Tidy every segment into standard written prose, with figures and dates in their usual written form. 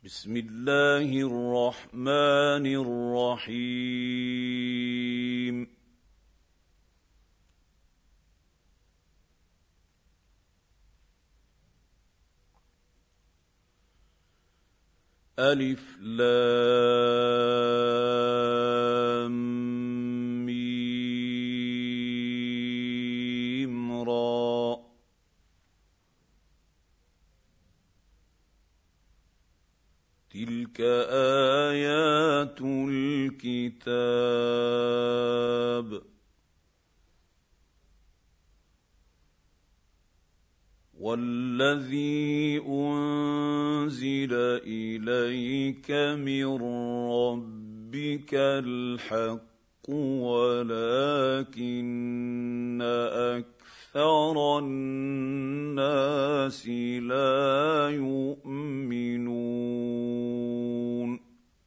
بسم الله الرحمن الرحيم. ألف لام ميم را. تلك آيات الكتاب. والذي أنزل إليك من ربك الحق ولكن أكثر الناس لا يؤمنون.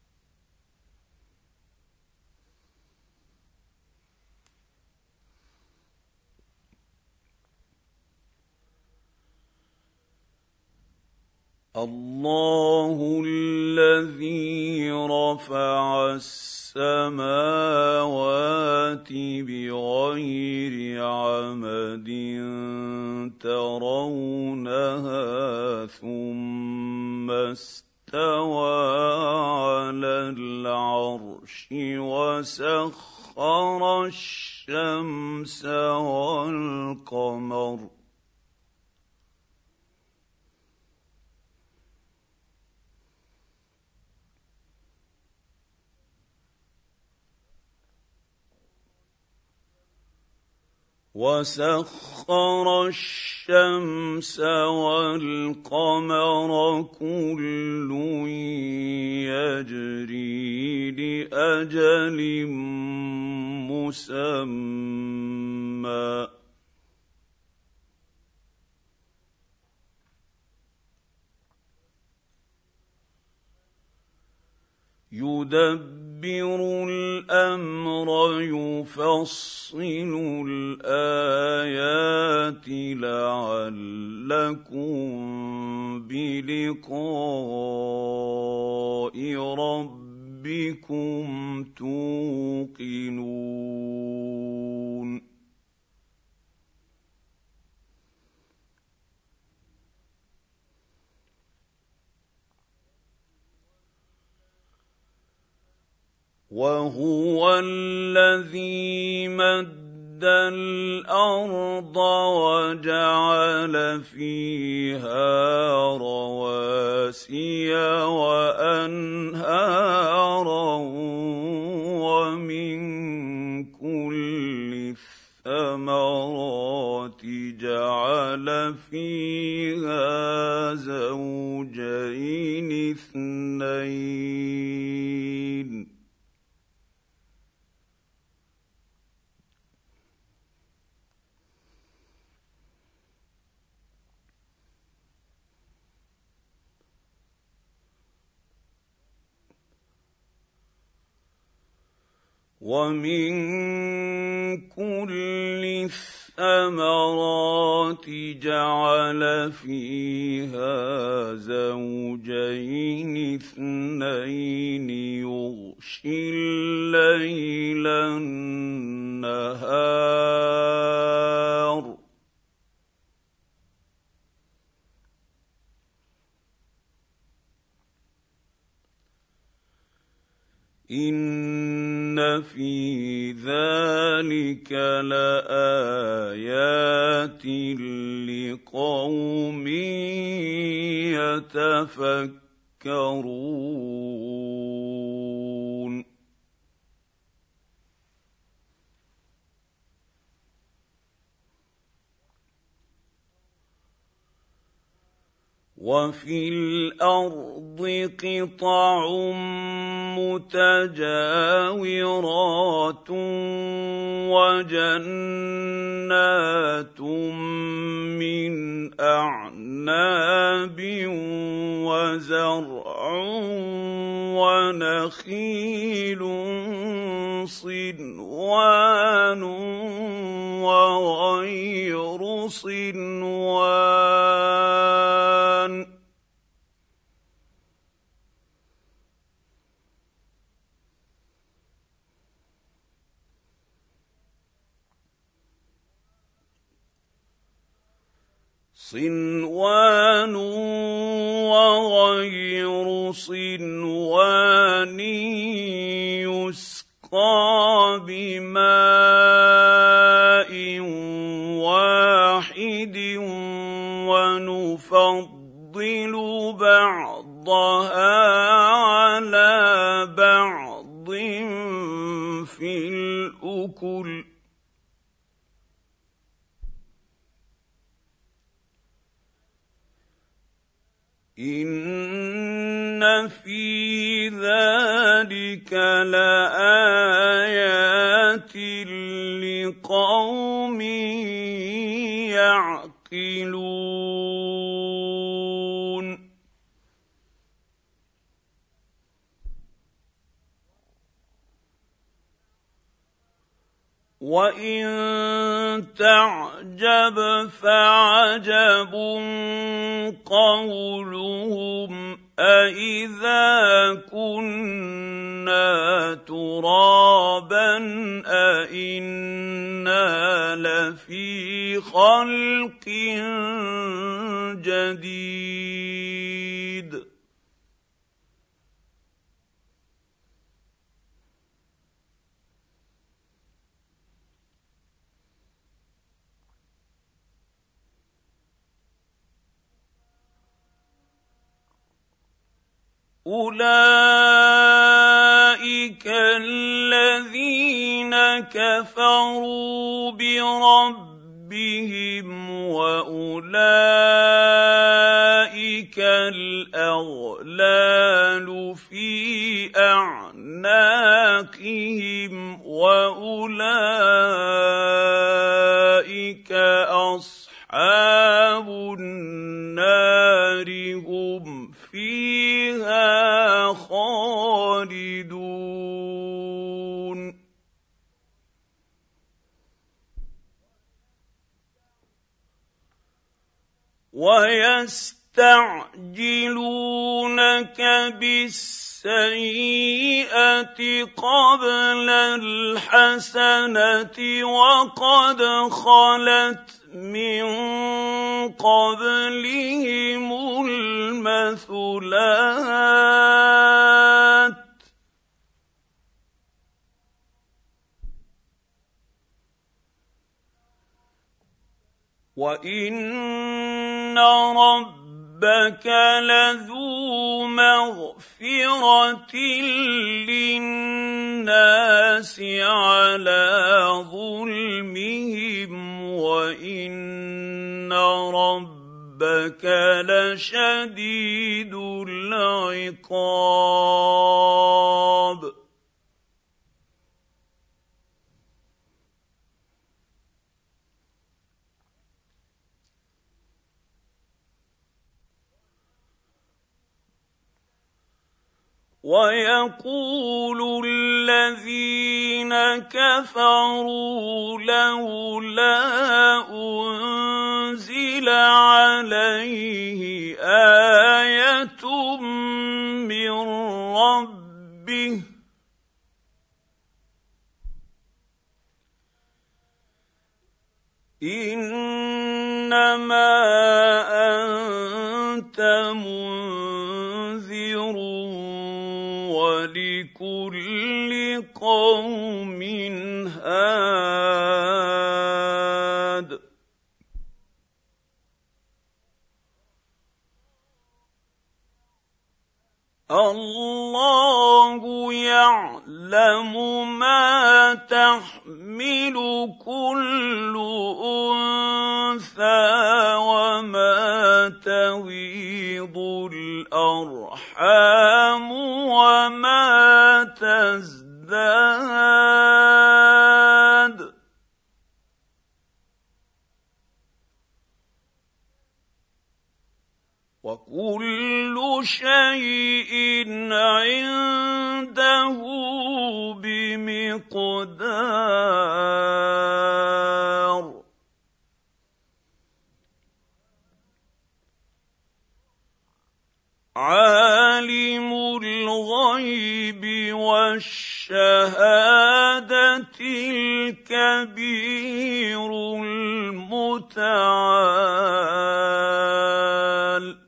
الله الذي رفع السماوات بغير عمد ترونها ثم استوى على العرش وسخر الشمس والقمر كل يجري لأجل مسمى يدبر الأمر يفصل الآيات لعلكم بلقاء ربكم توقنون. وهو الذي مد الأرض وجعل فيها رواسي وأنهارا ومن كل الثمرات جعل فيها زوجين اثنين ومن كل الثمرات جعل فيها زوجين اثنين يغشي الليل النهار إن في ذلك لآيات لقوم يتفكرون. وفي الأرض قطع متجاورات وجنات من أعناب وزرع ونخيل صنوان وغير صنوان صِنْوَانٌ وَغَيْرُ صِنْوَانٍ يُسْقَىٰ بِمَاءٍ وَاحِدٍ وَنُفَضِّلُ بَعْضَهَا عَلَىٰ بَعْضٍ فِي الْأُكُلِ ۚ إِنَّ فِي ذَٰلِكَ لَآيَاتٍ لِّقَوْمٍ يَعْقِلُونَ وَإِن تَعْجَبْ فَعَجَبٌ قَوْلُهُمْ أَإِذَا كُنَّا تُرَابًا أَإِنَّا لَفِي خَلْقٍ جَدِيدٍ أُولَٰئِكَ الَّذِينَ كَفَرُوا بِرَبِّهِمْ وَأُولَٰئِكَ الْأَغْلَالُ فِي أَعْنَاقِهِمْ وَأُولَٰئِكَ أَصْحَابُ النَّارِ هُمْ فِيهَا خَالِدُونَ وَيَسْتَعْجِلُونَكَ بِالسَّيِّئَةِ قَبْلَ الْحَسَنَةِ وَقَدْ خَلَتْ مِن قَبْلِهِمُ الْمَثُلَاتُ ۗ وَإِنَّ رَبَّكَ لَذُو مَغْفِرَةٍ لِّلنَّاسِ عَلَىٰ ظُلْمِهِمْ وَإِنَّ رَبَّكَ لَشَدِيدُ الْعِقَابِ وَيَقُولُ الَّذِينَ كَفَرُوا لَوْلَا أُنزِلَ عَلَيْهِ آيَةٌ مِّن رَّبِّهِ ۗ إِنَّمَا أَنتَ مُنذِرٌ وَلِكُلِّ قَوْمٍ هَادٍ اللَّهُ يَعْلَمُ مَا تَحْمِلُ كُلُّ أُنثَىٰ وَمَا تَغِيضُ الْأَرْحَامُ وَمَا تَزْدَادُ ۖ وَكُلُّ شَيْءٍ عِندَهُ بِمِقْدَارٍ عَالِمُ الْغَيْبِ والشهاده الكبير المتعال.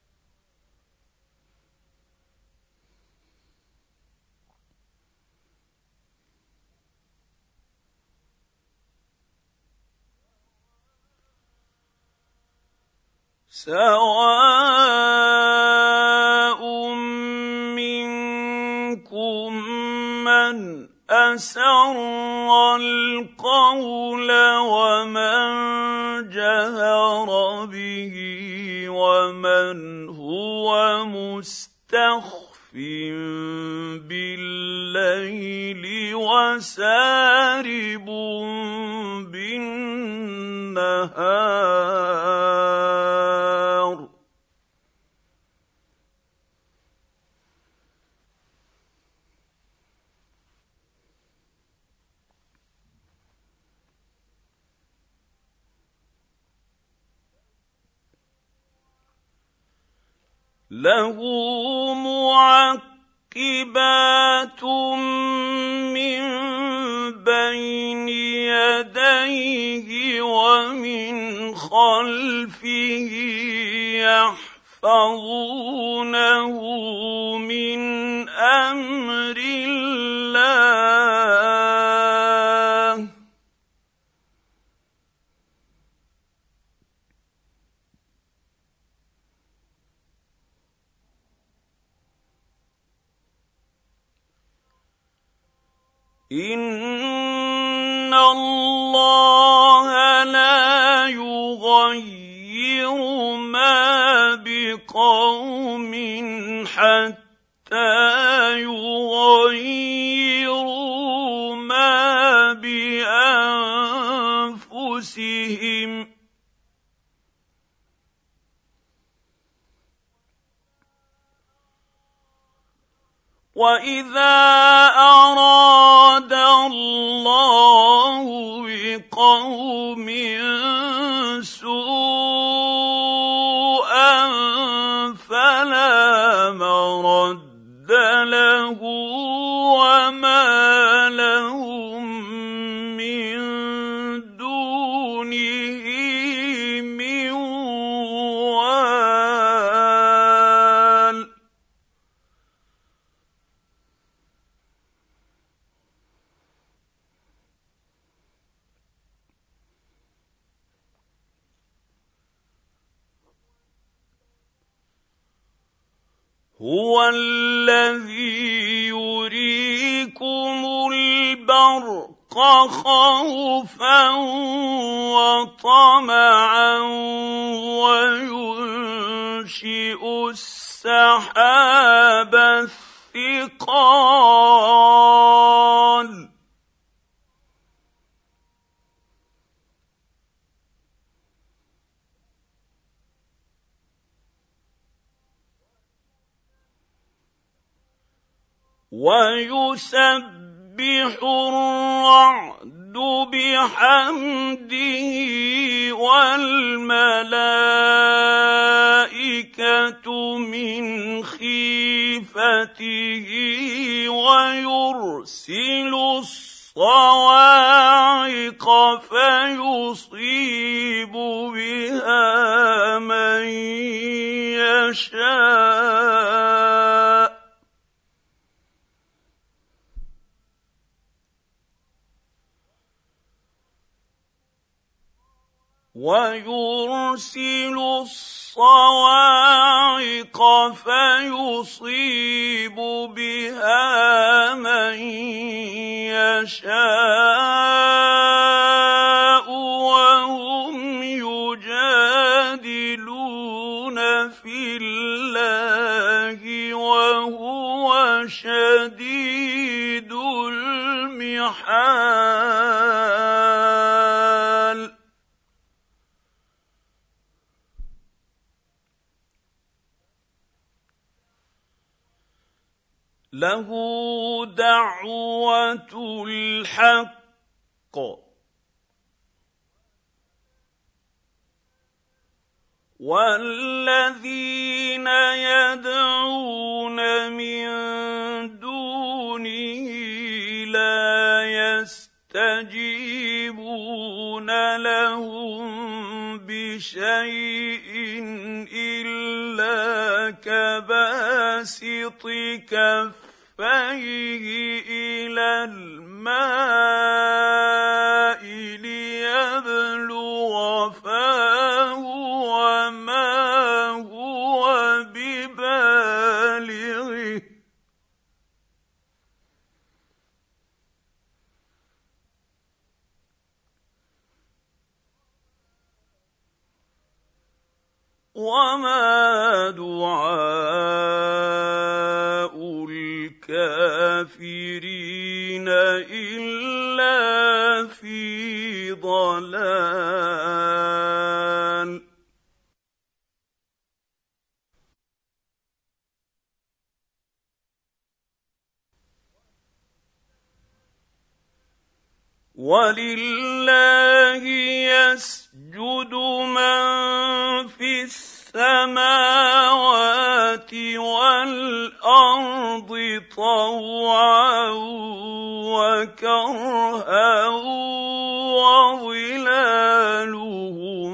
سواء منكم من أسر القول ومن جهر به ومن هو مستخف بالليل وسارب بالنهار. له معقبات من بين يديه ومن خلفه يحفظونه من أمر الله. إن الله لا يغير ما بقوم حتى يغيروا ما بأنفسهم. وإذا أراد الله بقوم سوءا فلا مرد له وما لهم من دونه من وال. هو الذي يريكم البرق خوفا وطمعا وينشئ السحاب الثقال. ويسبح الرعد بحمده والملائكة من خيفته ويرسل الصواعق فيصيب بها من يشاء. ويرسل الصواعق فيصيب بها من يشاء وهم يجادلون في الله وهو شديد المحال. له دعوة الحق والذين يدعون من دونه كباسط كفيه إلى الماء ليبلغ فاه وما هو ببالغه وما دعاء الكافرين إلا في ضلال. ولله يسجد من في السماوات والأرض طوعا وكرها وظلالهم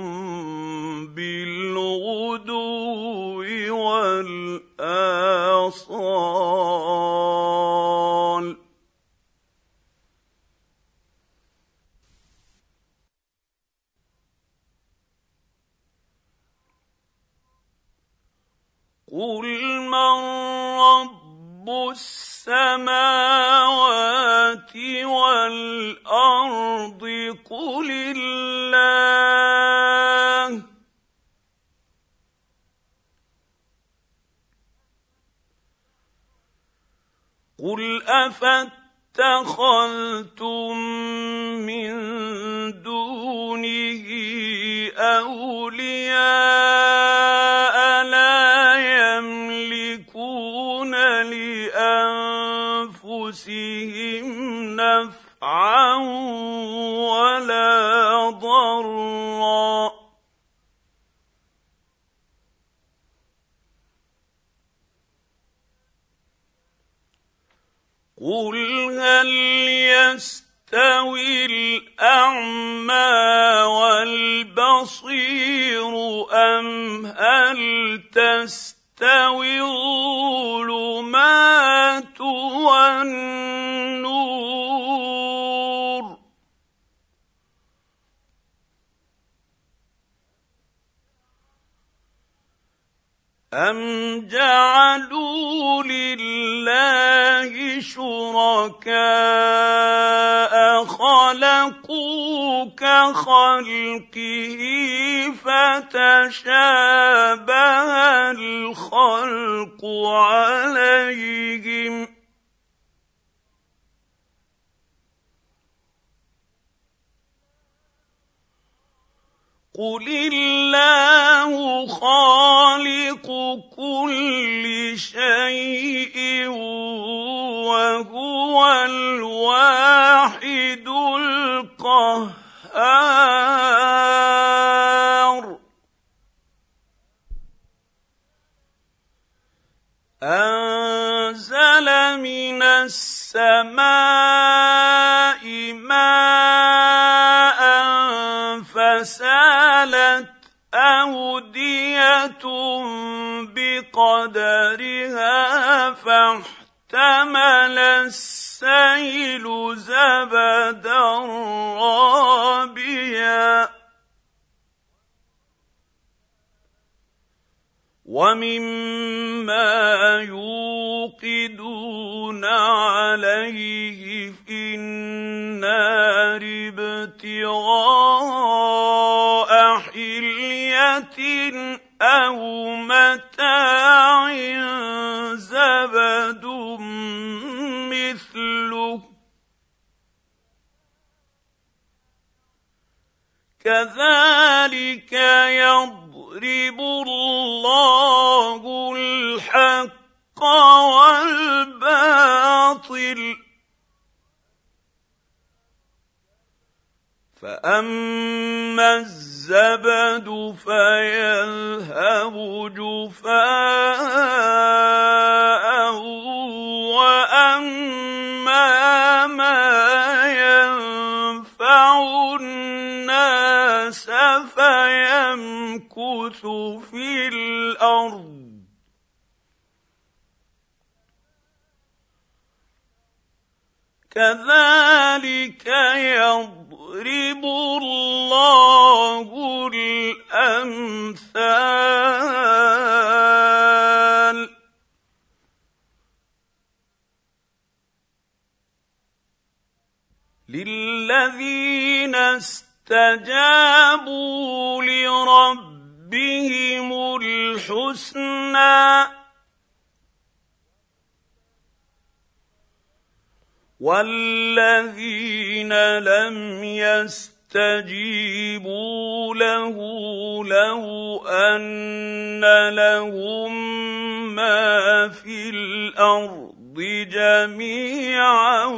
بالغدو والآصال. قل من رب السماوات والأرض قل الله قل أفاتخذتم من دونه أولياء لا يملكون لأنفسهم نفعا ولا ضرا قل هل يستوي الأعمى والبصير أم هل تستوي الظلمات والنور أم جعلوا لله شركاء خلقوا كخلقه فتشابه الخلق عليهم قل الله خالق كل شيء وهو الواحد القهار أنزل من السماء ماء فسالت أودية بقدرها فاحتمل السيل زبدا رابيا ومما يوقدون عليه في النار ابتغاء حلية أو متاع زبد مثله كذلك يضرب الله الحق والباطل فأما الزبد فيذهب جفاء وأما ما ينفع الناس فيمكث في الأرض كذلك يضرب الله الأمثال للذين استجابوا لربهم الحسنى والذين لم يستجيبوا له لو أن لهم ما في الأرض جميعا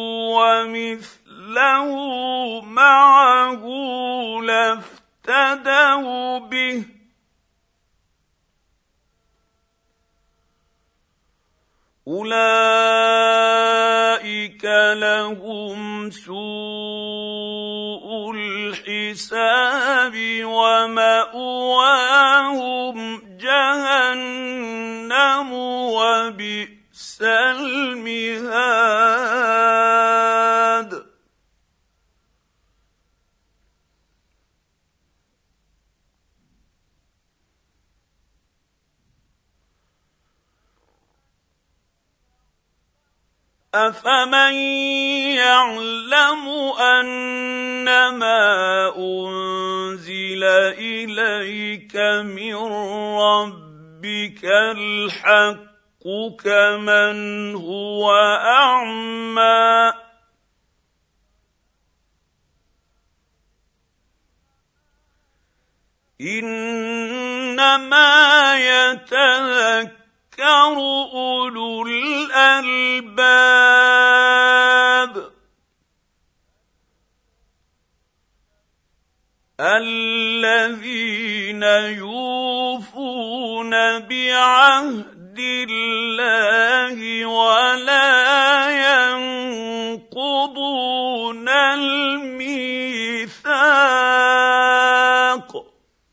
ومثله معه لافتدوا به أولئك لهم سوء الحساب ومأواهم جهنم وبئس المهاد أفمن يعلم أنما أنزل إليك من ربك الحق كمن هو أعمى إنما يتذكر أولو الألباب الذين يوفون بعهد الله ولا ينقضون الميثاق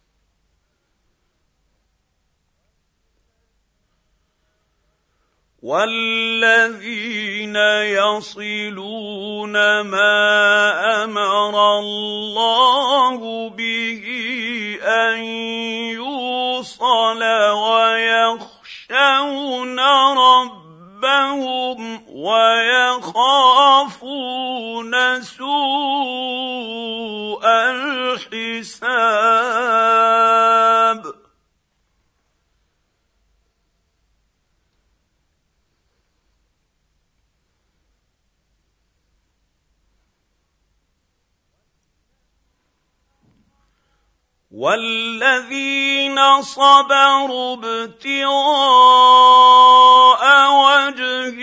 والذين يصلون ما أمر الله به أن يوصل ويخشون ربهم ويخافون سوء الحساب والذين صبروا ابتغاء وجه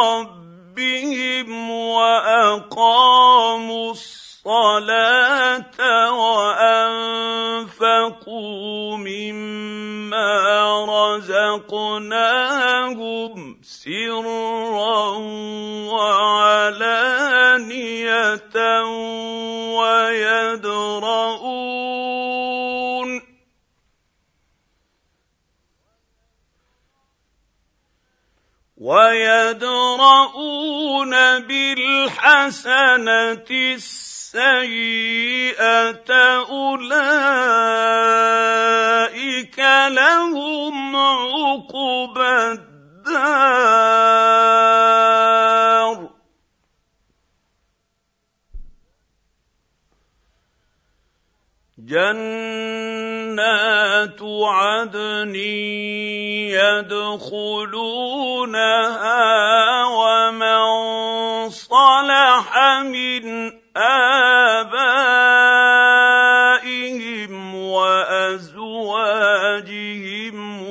ربهم وأقاموا الصلاة وأنفقوا مما رزقناهم سرا وعلانية ويدرؤون بالحسنة السيئة أولئك لهم عقبى الدار جنات عدن يدخلونها ومن صلح من آبائهم وأزواجهم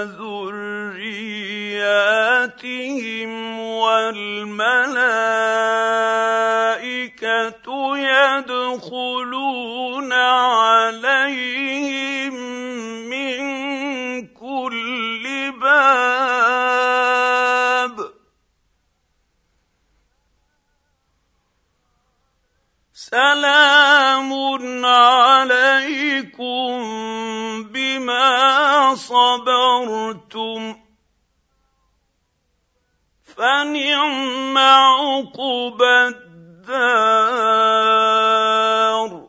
وذرياتهم والملائكة يدخلون عليهم من كل باب سلام عليكم بما صبرتم فنعم عقبى الدار.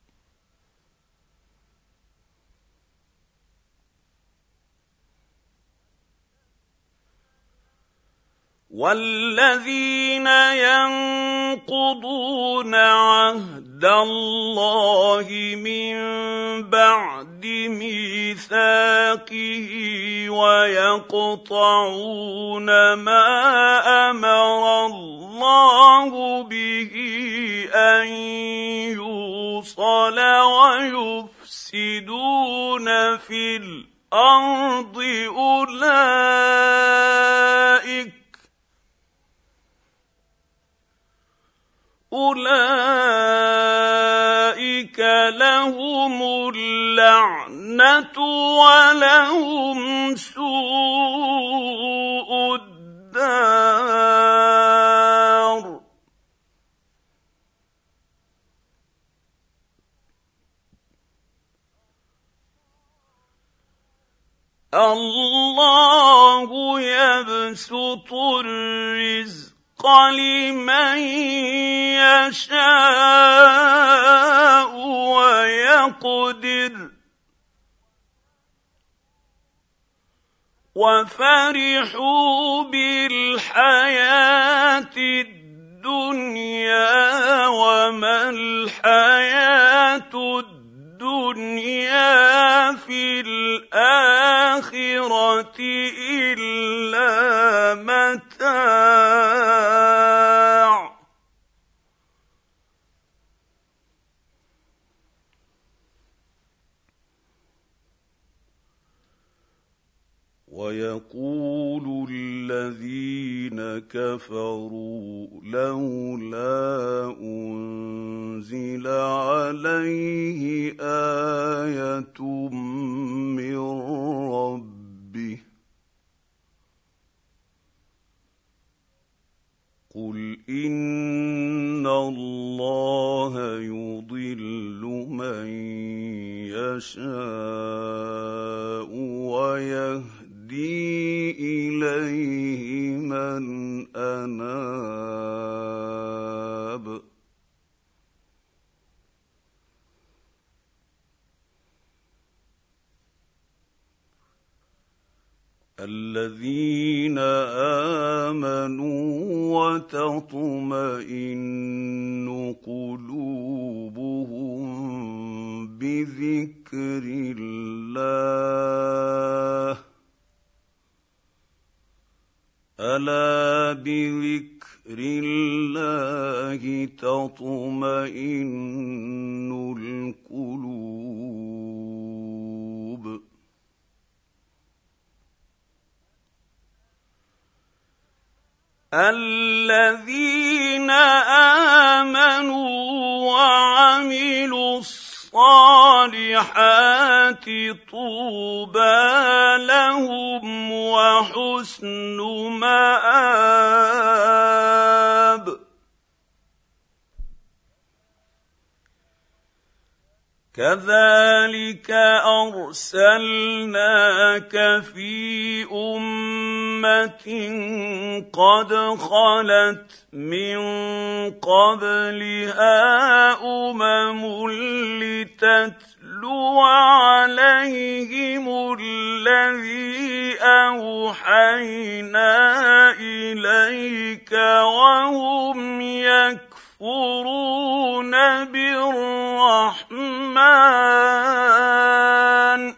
والذين ينقضون عهد الله من بعد ميثاقه ويقطعون ما أمر الله به أن يوصل ويفسدون في الأرض أولئك لهم اللعنة ولهم سوء الدار. الله يبسط الرزق لمن يشاء ويقدر وفرحوا بالحياة الدنيا وما الحياة الدنيا في الآخرة إلا متاع. ويقول الذين كفروا لولا أنزل عليه آية من ربه قل إن الله يضل من يشاء ويهدي إليه من أناب. الذين آمنوا وتطمئن قلوبهم بذكر الله ألا بذكر الله تطمئن القلوب. الذين آمنوا وعملوا الصالحات طوبى لهم وحسن مآب. كذلك أرسلناك في أمة قد خلت من قبلها لتتلو عليهم الذي أوحينا إليك وهم يكفرون بالرحمن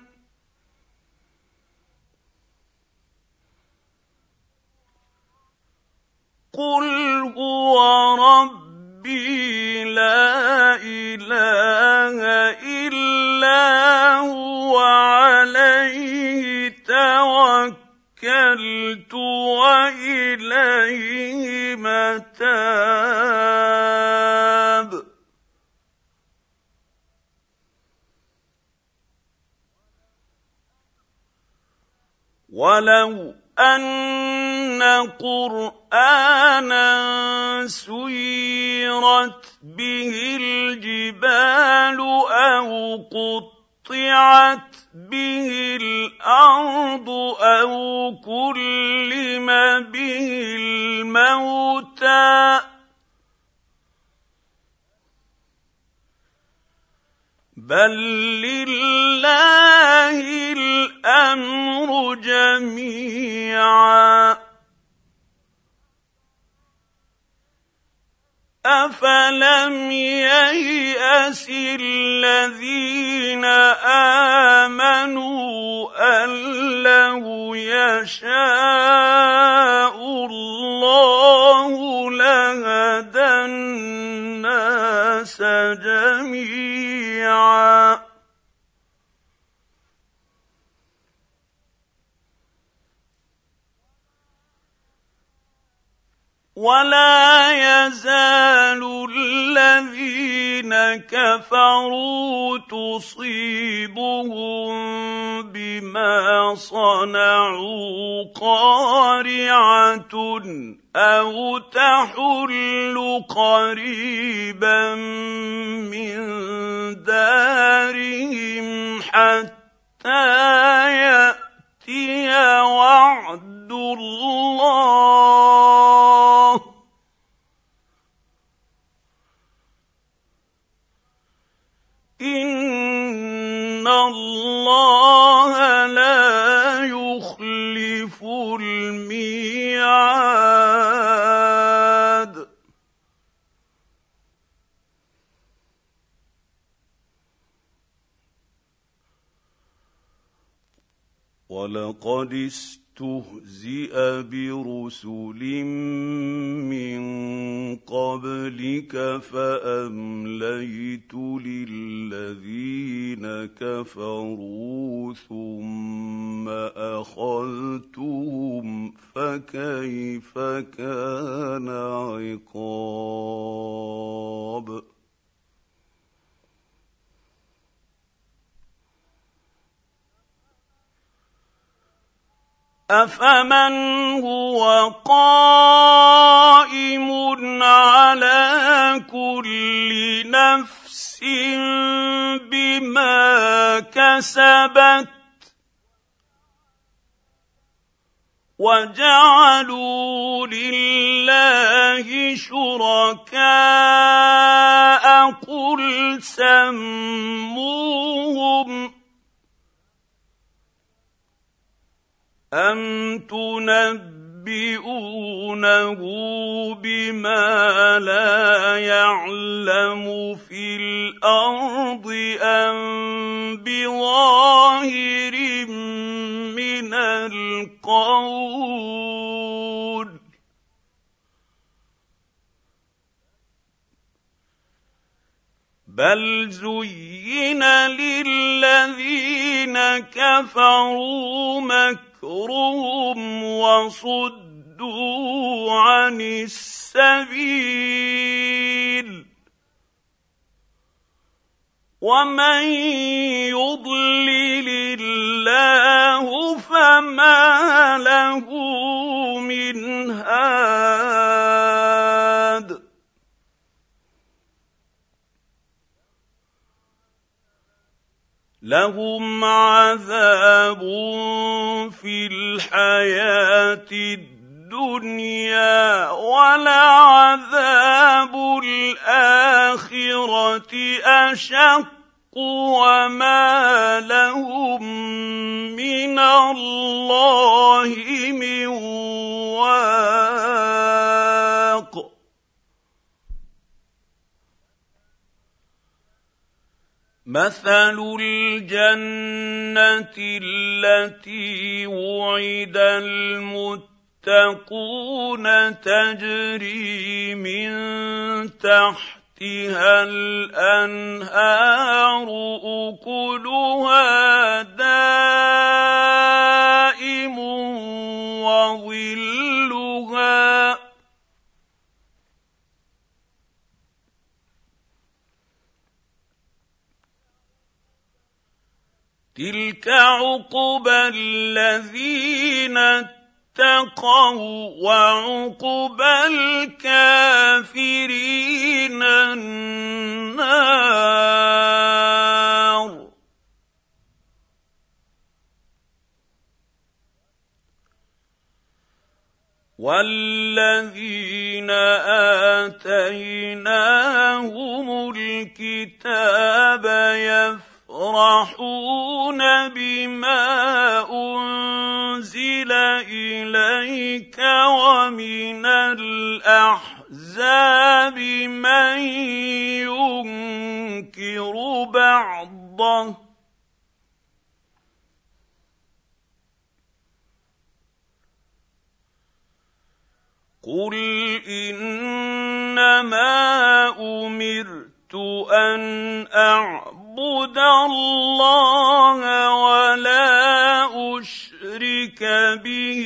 قل هو ربي لا إله إلا هو عليه توكلت وإليه متاب. ولو أن قرآنا سيرت به الجبال أو قطعت به الأرض أو كلم به الموتى بل لله الأمر جميعا أفلم ييأس الذين آمنوا أن لو يشاء الله لهدى الناس جميعا ولا يزال الذين كفروا تصيبهم بما صنعوا قارعة أو تحل قريبا من دارهم حتى يأتي وعد الله إن الله لا يخلف الميعاد ولقد استهزئ برسل من قبلك فأمليت للذين كفروا ثم أخذتهم فكيف كان عقاب أفمن هو قائم على كل نفس بما كسبت وجعلوا لله شركاء قل سموهم أم تنبئونه بما لا يعلم في الأرض أم بظاهر من القول بل زين للذين كفروا مكرهم وصدوا عن السبيل ومن يضلل الله فما له من هاد لهم عذاب في الحياة الدنيا ولعذاب الآخرة أشق وما لهم من الله من واق مثل الجنة التي وعد المتقون تجري من تحتها الأنهار أكلها دائم وظلها تلك عقبى الذين اتقوا وعقبى الكافرين النار والذين آتيناهم الكتاب يفرحون بما أنزل إليك ومن الأحزاب من ينكر بعضه قل إنما أمرت أن أعبد الله ولا أشرك به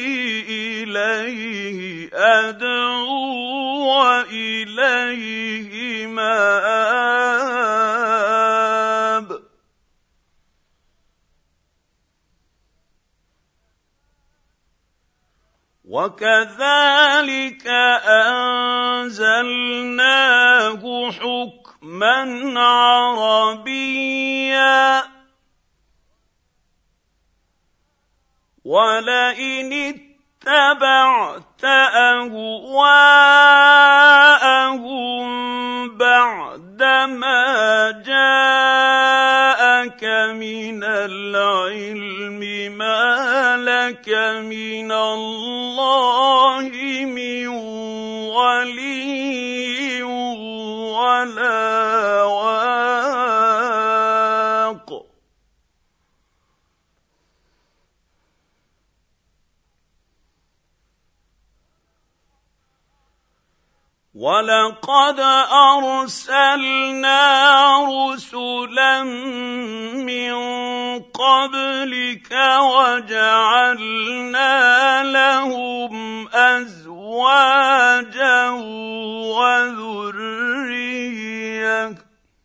إليه أدعو وإليه مآب وكذلك أنزلناه حكما عربيا ولئن اتبعت أهواءهم بعدما جاءك من العلم ما لك من الله من ولي ولا واق ولقد أرسلنا رسلا من قبلك وجعلنا لهم أزواجا وذرية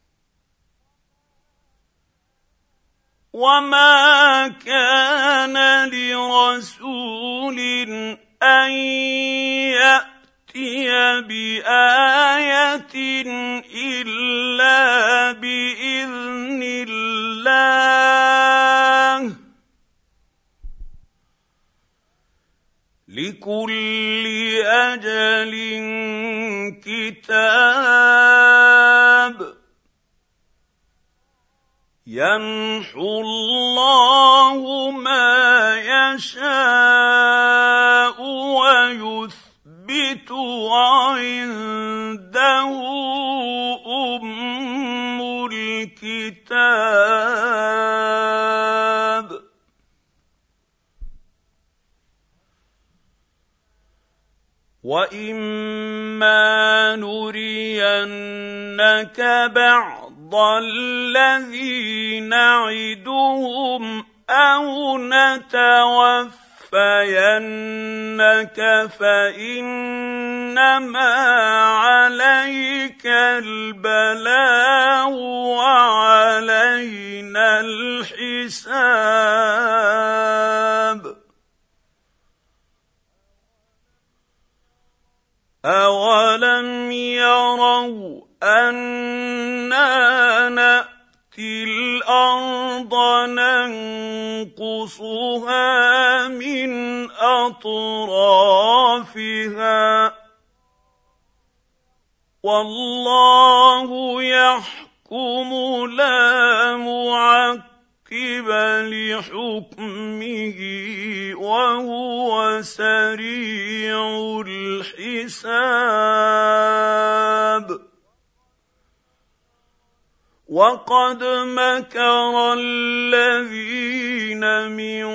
وما كان لرسول أن يأتي بآية إلا بإذن الله لكل أجل كتاب يمحو الله ما يشاء ويثبت وعنده أم الكتاب وإما نرينك بعض الذي نعدهم أو نتوفينك فإنما عليك البلاغ وعلينا الحساب أولم يروا أنا نأتي الأرض ننقصها من أطرافها والله يحكم لا معقب لحكمه وهو سريع الحساب وقد مكر الذين من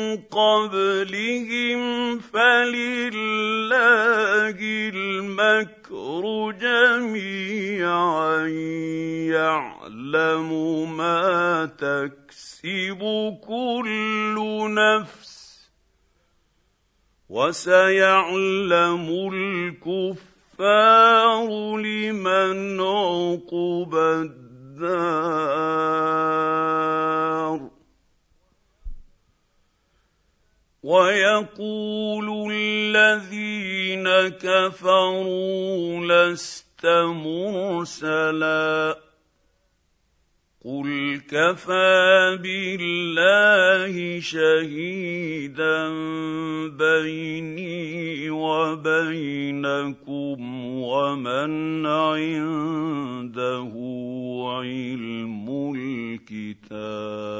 قبلهم فلله المكر جميعا يعلم ما تكسب كل نفس وسيعلم الكفار لمن عقبى الدار ويقول الذين كفروا لست مرسلا قل كفى بالله شهيدا بيني علم الكتاب.